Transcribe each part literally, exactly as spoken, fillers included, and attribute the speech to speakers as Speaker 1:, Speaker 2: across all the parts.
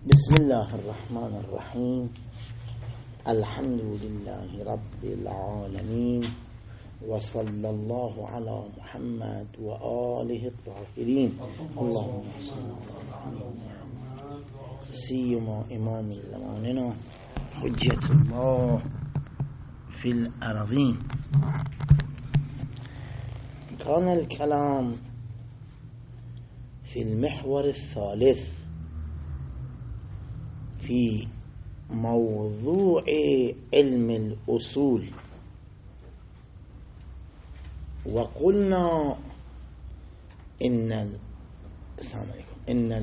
Speaker 1: بسم الله الرحمن الرحيم. الحمد لله رب العالمين، وصلى الله على محمد وآله الطاهرين. اللهم صل على محمد سيما إمام زماننا حجة الله في الأرضين. كان الكلام في المحور الثالث في موضوع علم الأصول، وقلنا إن ال... السلام عليكم إن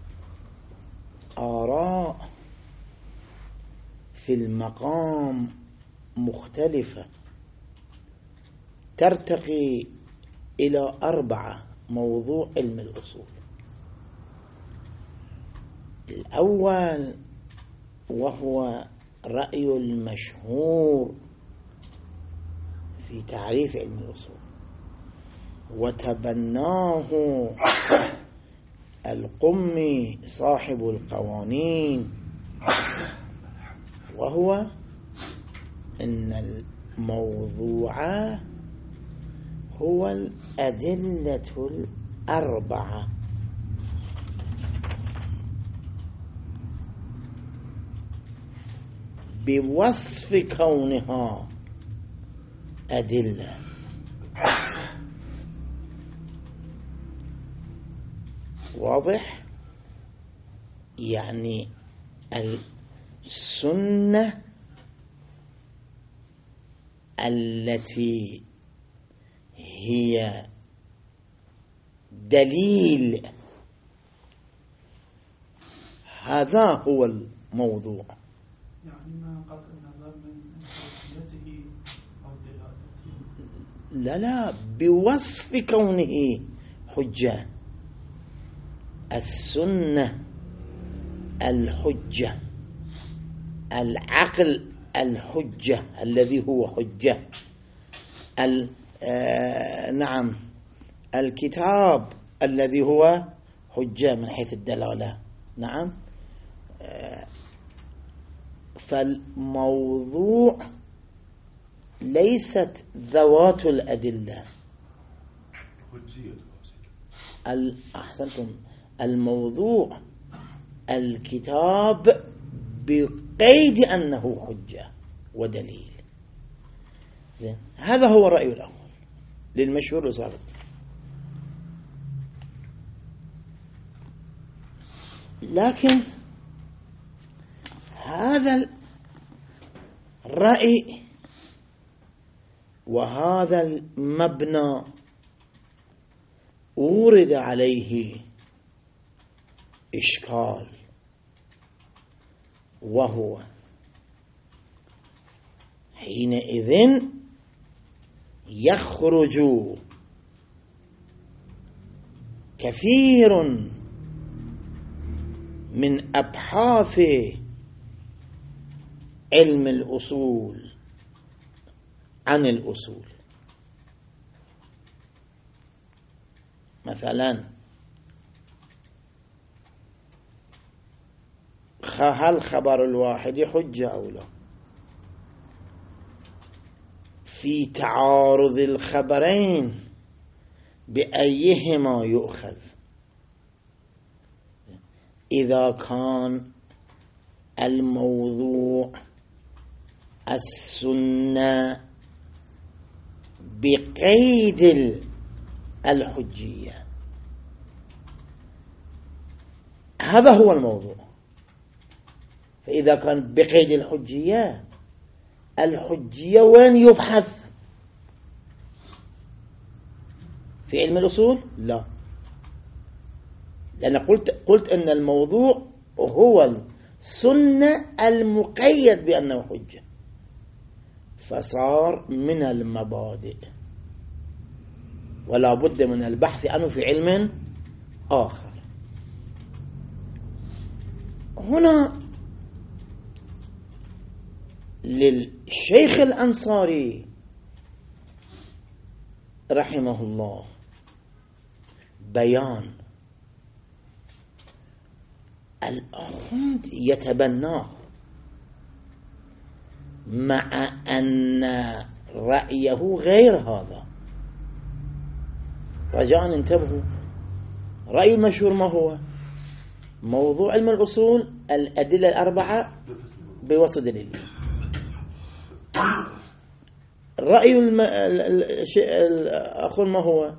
Speaker 1: الآراء في المقام مختلفة، ترتقي إلى أربعة. موضوع علم الأصول الأول وهو رأي المشهور في تعريف علم الأصول، وتبناه القمي صاحب القوانين، وهو أن الموضوع هو الأدلة الأربعة، بوصف كونها أدلة. واضح؟ يعني السنة التي هي دليل، هذا هو الموضوع.
Speaker 2: يعني ما قطع النظر من حجته أو دلالته.
Speaker 1: لا لا بوصف كونه حجة. السنة الحجة، العقل الحجة الذي هو حجة، آه نعم الكتاب الذي هو حجة من حيث الدلالة. نعم. آه فالموضوع ليست ذوات الأدلة. أحسنتم. الموضوع الكتاب بقيد أنه حجة ودليل. زين، هذا هو الرأي الأول للمشهور الصادق. لكن هذا الرأي وهذا المبنى أورد عليه إشكال، وهو حينئذ يخرج كثير من أبحاث علم الأصول عن الأصول. مثلا هل خبر الواحد حجة أو لا؟ في تعارض الخبرين بأيهما يؤخذ؟ إذا كان الموضوع السنة بقيد الحجية، هذا هو الموضوع. فإذا كان بقيد الحجية، الحجية وين يبحث؟ في علم الأصول؟ لا، لأن قلت قلت أن الموضوع هو السنة المقيد بأنه حجة، فصار من المبادئ، ولا بد من البحث عنه في علم آخر. هنا للشيخ الأنصاري رحمه الله بيان الآخوند يتبناه مع أن رأيه غير هذا. رجاءً انتبهوا، رأي المشهور ما هو؟ موضوع علم الأصول الأدلة الأربعة بوصف دليل. رأي الم... الأخون ما هو؟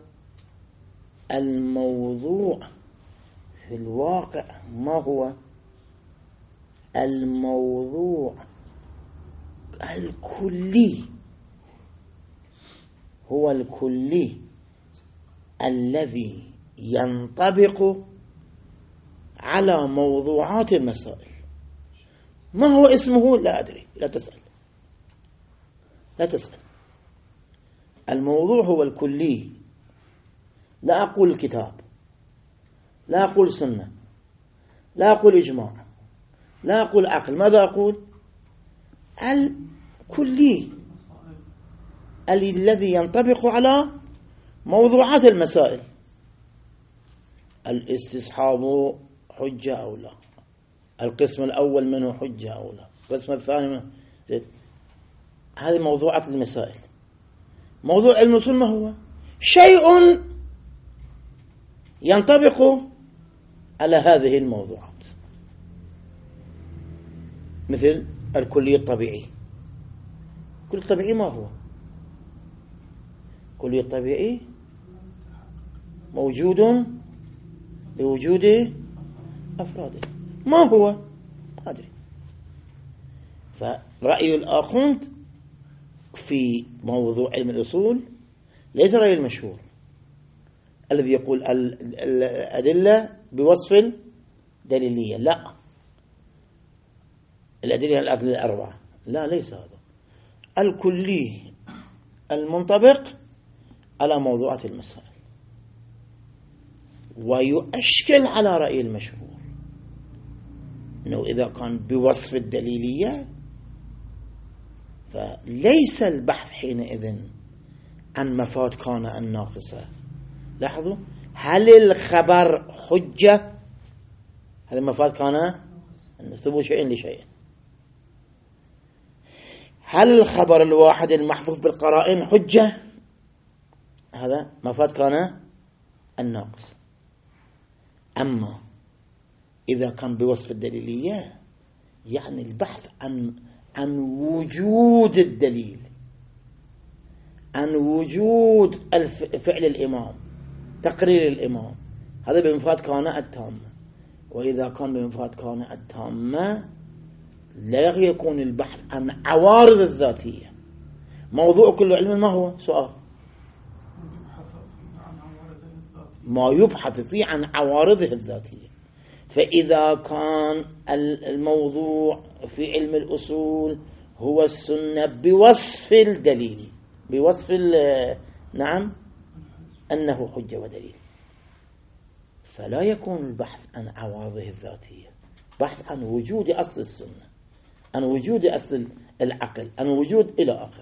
Speaker 1: الموضوع في الواقع ما هو؟ الموضوع الكلي، هو الكلي الذي ينطبق على موضوعات المسائل. ما هو اسمه؟ لا أدري، لا تسأل لا تسأل. الموضوع هو الكلي، لا أقول الكتاب، لا أقول سنة، لا أقول إجماع، لا أقول عقل. ماذا أقول؟ الكلي الذي ينطبق على موضوعات المسائل. الاستصحاب حجة أو لا، القسم الأول منه حجة أو لا، القسم الثاني منه. هذه موضوعات المسائل. موضوع علم الأصول ما هو؟ شيء ينطبق على هذه الموضوعات، مثل الكلي الطبيعي. الكلي الطبيعي ما هو؟ الكلي الطبيعي موجود بوجود أفراده. ما هو؟ ما أدري. فرأي الآخوند في موضوع علم الأصول ليس رأي المشهور الذي يقول الأدلة بوصف دليلية. لا، الأدلة الأدلة الأربعة لا، ليس هذا. الكلي المنطبق على موضوعات المسائل، ويؤشكل على رأي المشهور أنه إذا كان بوصف الدليلية فليس البحث حينئذ عن مفاد كان الناقصة. لاحظوا، هل الخبر حجة؟ هذا مفاد كان ثبوت شيء لشيء. هل الخبر الواحد المحفوظ بالقرائن حجة؟ هذا مفاد كان الناقص. أما إذا كان بوصف الدليلية يعني البحث عن عن وجود الدليل، عن وجود فعل الإمام، تقرير الإمام، هذا بمفاد كان التامة. وإذا كان بمفاد كان التامة لا يكون البحث عن عوارض الذاتية. موضوع كل علم ما هو؟ سؤال. ما يبحث فيه عن عوارضه الذاتية. فإذا كان الموضوع في علم الأصول هو السنة بوصف الدليل، بوصف نعم أنه حجة ودليل، فلا يكون البحث عن عوارضه الذاتية، بحث عن وجود أصل السنة، عن وجود أصل العقل، عن وجود إلى آخر.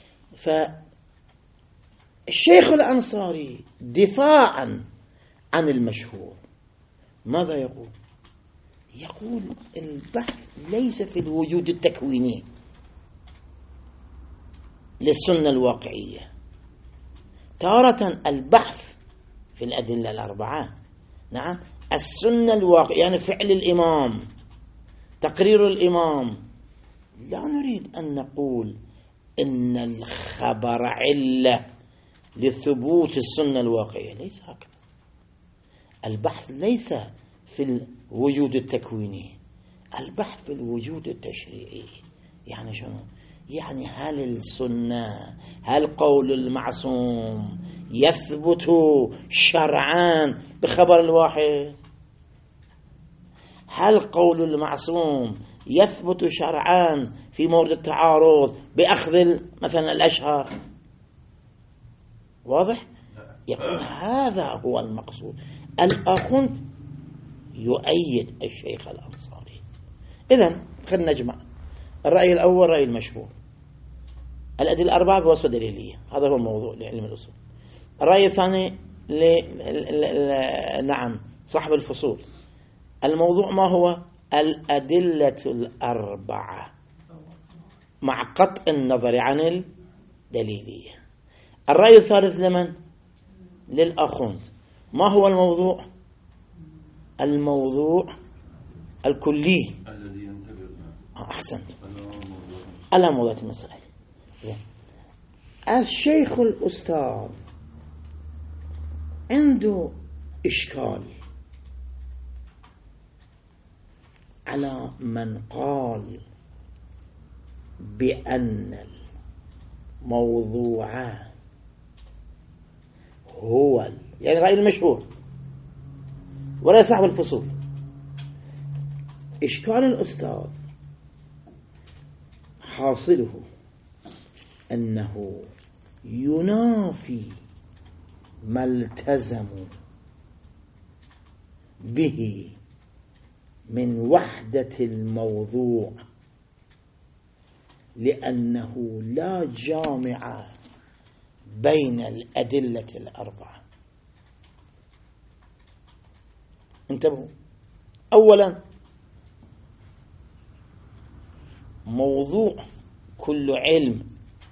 Speaker 1: فالشيخ الأنصاري دفاعا عن المشهور ماذا يقول؟ يقول البحث ليس في الوجود التكويني للسنة الواقعية. تارة البحث في الأدلة الأربعة، نعم، السنة الواقعية يعني فعل الإمام، تقرير الإمام. لا نريد أن نقول إن الخبر علة لثبوت السنة الواقعية، ليس هكذا. البحث ليس في الوجود التكويني، البحث في الوجود التشريعي. يعني شنو؟ يعني هل السنة، هل قول المعصوم يثبت شرعا بخبر الواحد؟ هل قول المعصوم يثبت شرعا في مورد التعارض بأخذ مثلا الأشهر؟ واضح؟ يقول هذا هو المقصود. الآخوند يؤيد الشيخ الأنصاري. إذن خلينا نجمع الرأي الأول رأي المشهور، الأدلة الأربعة بوصف دليلية، هذا هو الموضوع لعلم الأصول. الرأي الثاني ل... ل... ل... نعم صاحب الفصول، الموضوع ما هو؟ الأدلة الأربعة مع قطع النظر عن الدليلية. الرأي الثالث لمن؟ للآخوند. ما هو الموضوع؟ الموضوع الكلي الذي ينتبه. أحسنت. على موضوع المسألة. الشيخ الأستاذ عنده إشكال على من قال بأن الموضوع هو يعني رأي المشهور ولا صاحب الفصول. إشكال الأستاذ حاصله أنه ينافي ما التزموا به من وحدة الموضوع، لأنه لا جامع بين الأدلة الأربعة. انتبهوا. أولا، موضوع كل علم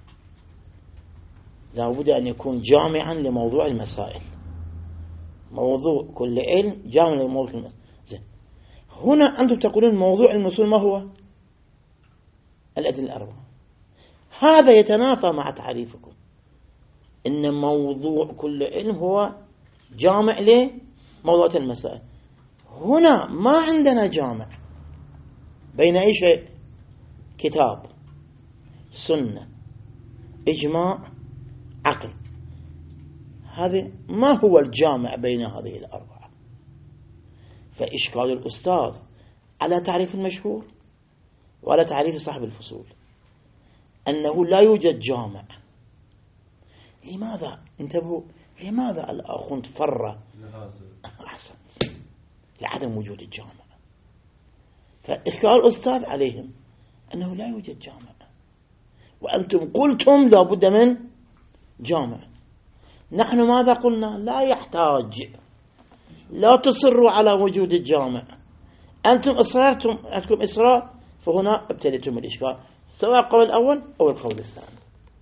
Speaker 1: لا بد أن يكون جامعا لموضوع المسائل. موضوع كل علم جامع لموضوع المسائل. هنا أنتم تقولون موضوع المصول ما هو؟ الأدلة الأربعة. هذا يتنافى مع تعريفكم إن موضوع كل علم هو جامع لموضوع المسائل. هنا ما عندنا جامع بين أي شيء، كتاب، سنة، إجماع، عقل. هذا ما هو الجامع بين هذه الأربعة. فإشكال الأستاذ على تعريف المشهور وعلى تعريف صاحب الفصول أنه لا يوجد جامع. لماذا؟ انتبهوا. لماذا الآخوند فر؟ أحسنت، لعدم وجود الجامع. فإشكال الأستاذ عليهم أنه لا يوجد جامع، وأنتم قلتم لا بد من جامع. نحن ماذا قلنا؟ لا يحتاج، لا تصروا على وجود الجامع. أنتم إصررتم، عندكم إصرار، فهنا ابتديتم الإشكال، سواء القول الأول أو القول الثاني.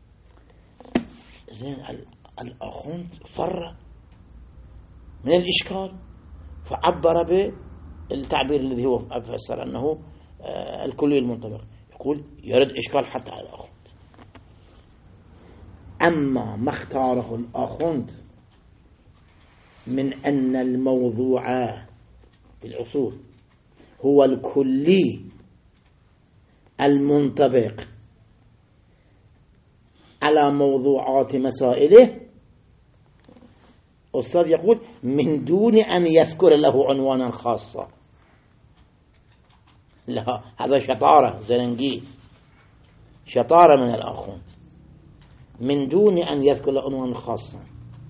Speaker 1: زين، الأخوند فر من الإشكال فعبر بالتعبير الذي هو فسر أنه الكلي المنطبق. يقول يرد إشكال حتى على الأخوند. أما ما اختاره الأخوند من أن الموضوع بالأصول هو الكلي المنطبق على موضوعات مسائله، أستاذ يقول من دون أن يذكر له عنوانا خاصة. لا، هذا شطارة زرنجيز، شطارة من الآخوند، من دون أن يذكر له عنوانا خاصة.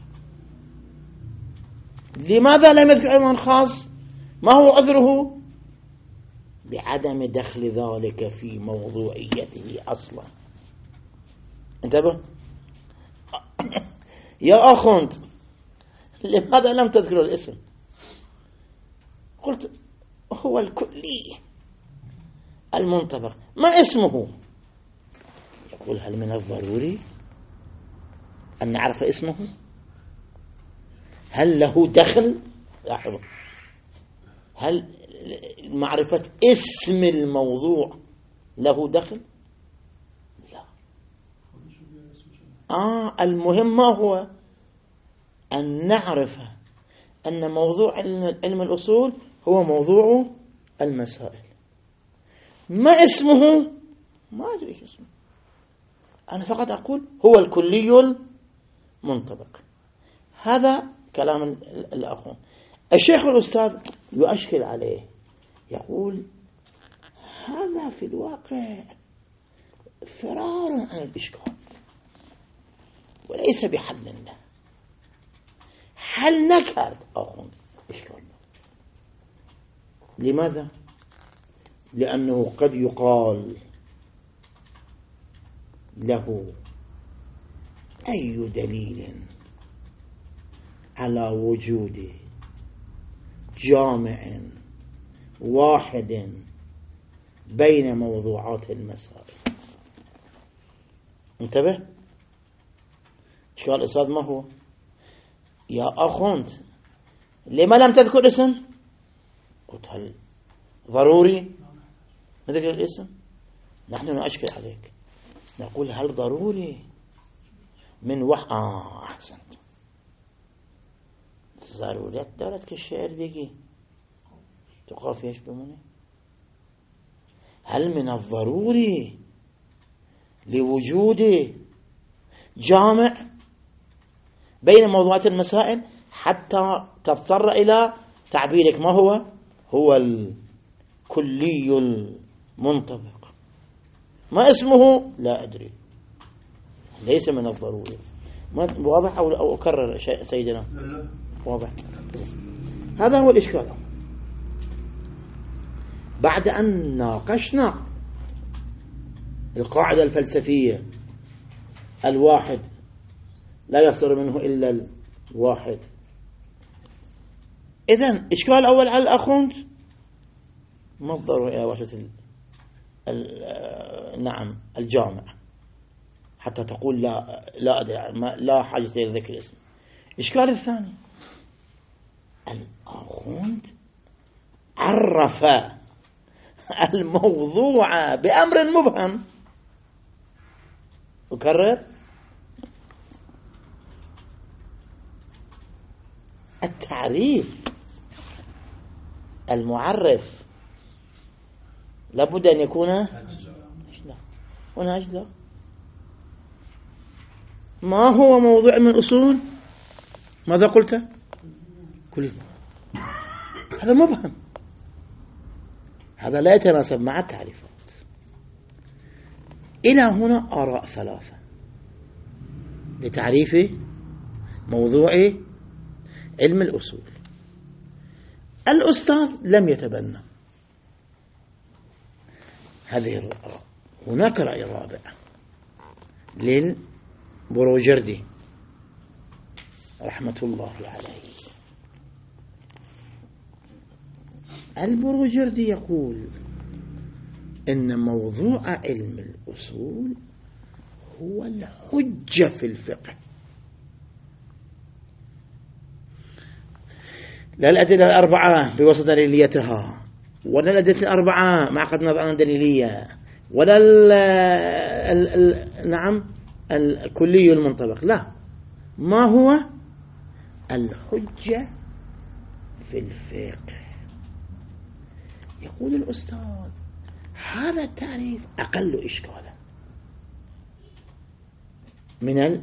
Speaker 1: لماذا لم يذكر عنوان خاص؟ ما هو عذره؟ بعدم دخل ذلك في موضوعيته أصلا. انتبه. يا أخوند، لماذا لم تذكر الاسم؟ قلت هو الكلي المنطبق، ما اسمه؟ يقول هل من الضروري أن نعرف اسمه؟ هل له دخل؟ لاحظوا، هل معرفة اسم الموضوع له دخل؟ لا. آه المهم ما هو؟ أن نعرف أن موضوع علم الأصول هو موضوع المسائل. ما اسمه؟ ما أدري إيش اسمه، أنا فقط أقول هو الكلي المنطبق. هذا كلام الأخوان. الشيخ الأستاذ يؤشكل عليه، يقول هذا في الواقع فرار عن الإشكال وليس بحل له. حل نكرد أخوان إشكال. لماذا؟ لأنه قد يقال له أي دليل على وجود جامع واحد بين موضوعات المسائل. انتبه، سؤال الأستاذ ما هو؟ يا أخوانت لما لم تذكر اسم؟ قلت هل ضروري نذكر الاسم؟ نحن نأشكل عليك، نقول هل ضروري من وح آه أحسنت، ضروريات دارت كالشعر بيجي تقاف ايش بمونه؟ هل من الضروري لوجود جامع بين موضوعات المسائل حتى تضطر إلى تعبيرك ما هو؟ هو الكلي المنطبق. ما اسمه؟ لا أدري، ليس من الضروري. واضح أو أكرر سيدنا؟ واضح. هذا هو الإشكال. بعد أن ناقشنا القاعدة الفلسفية الواحد لا يصدر منه إلا الواحد، إذن إشكال الأول على الأخوند ما الضرورة إلى وحدة نعم الجامع حتى تقول لا لا أدري ما لا حاجة إلى ذكر الاسم. إشكال الثاني الأخوند عرف الموضوع بأمر مبهم. أكرر، التعريف المعرف لابد أن يكون أجلا. هنا أجلا ما هو موضوع من الأصول؟ ماذا قلت؟ كل هذا مبهم، هذا لا يتناسب مع التعريفات. إلى هنا آراء ثلاثة لتعريف موضوع علم الأصول. الأستاذ لم يتبنى هذه الرأي. هناك رأي رابع للبروجردي رحمة الله عليه. البروجردي يقول إن موضوع علم الأصول هو الحجة في الفقه، لا الأدلة الأربعة بوسط دليليتها، ولا الأدلة الأربعة مع قد نظر عن دليلية، ولا ال ال ال نعم الكلي المنطبق. لا، ما هو الحجة في الفقه. يقول الأستاذ هذا التعريف أقل إشكالا من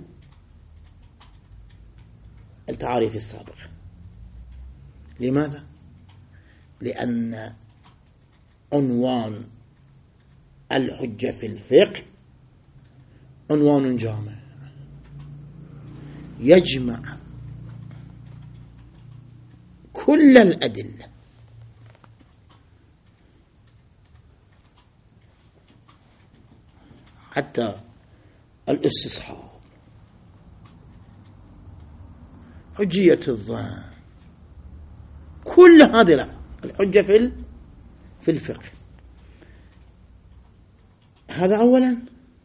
Speaker 1: التعاريف السابقة. لماذا؟ لأن عنوان الحجة في الفقه عنوان جامع يجمع كل الأدلة حتى الاستصحاب، حجية الظن، كل هذه الحجة في في الفقه. هذا أولا.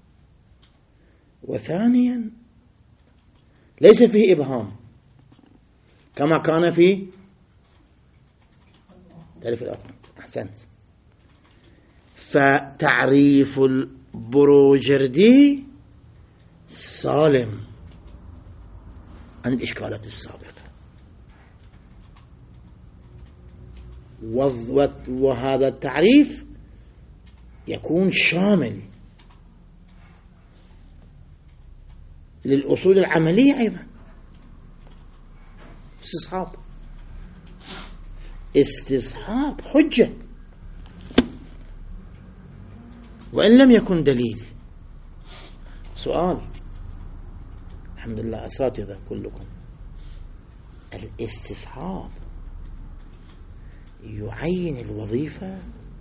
Speaker 1: وثانيا ليس فيه إبهام كما كان في تعريف الأخوان. أحسنت. فتعريف البروجردي سالم عن الإشكالات السابقة، وهذا التعريف يكون شامل للأصول العملية أيضا. استصحاب استصحاب حجة وإن لم يكن دليل. سؤال، الحمد لله أساتذة كلكم، الاستصحاب يعين الوظيفة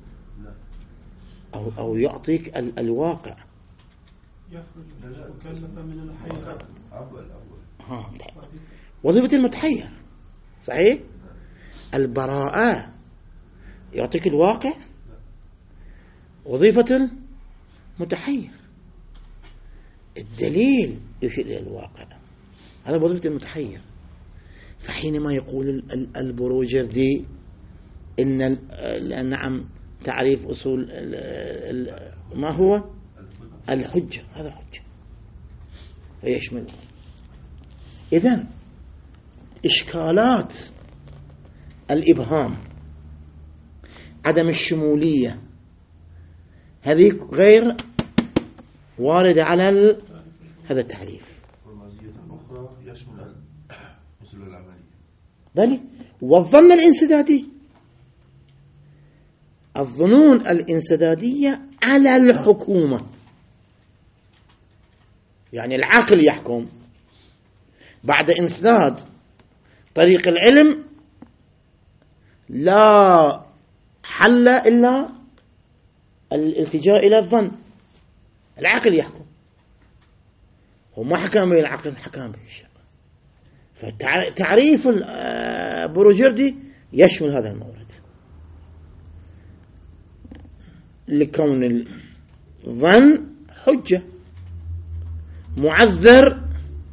Speaker 1: أو أو يعطيك ال الواقع؟
Speaker 2: يخرج مكلف من الحيرة.
Speaker 1: ها، وظيفة المتحير صحيح. البراءة يعطيك الواقع. وظيفة المتحير الدليل يشير إلى الواقع، هذا وظيفة المتحير. فحينما يقول البروجردي إن نعم تعريف أصول ما هو الحجة، هذا حجة فيشمل. إذن إشكالات الإبهام، عدم الشمولية، هذه غير واردة على هذا التعريف.
Speaker 3: والمزية الأخرى يشمل أصول العملية.
Speaker 1: بل والظن الانسدادي، الظنون الانسدادية على الحكومة، يعني العقل يحكم بعد انسداد طريق العلم، لا حل إلا الالتجاء إلى الظن. العقل يحكم، هو ما حكم به العقل، حكم به الشرع. فتعريف البروجردي يشمل هذا المورد، لكون الظن حجة معذر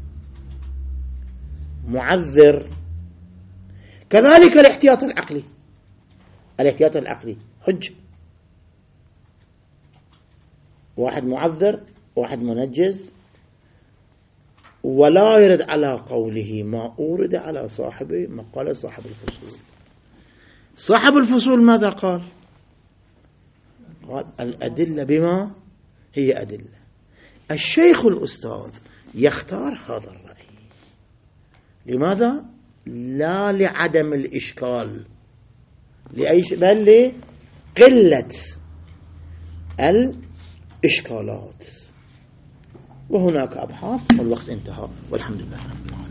Speaker 1: معذر. كذلك الاحتياط العقلي، الاحتياط العقلي حجة، واحد معذر واحد منجز، ولا يرد على قوله ما أورد على صاحبه، ما قال صاحب الفصول. صاحب الفصول ماذا قال؟ قال الأدلة بما هي أدلة. الشيخ الأستاذ يختار هذا الرأي، لماذا؟ لا لعدم الإشكال، لأي شيء، بل لقلة الإشكالات. وهناك أبحاث، والوقت انتهى، والحمد لله.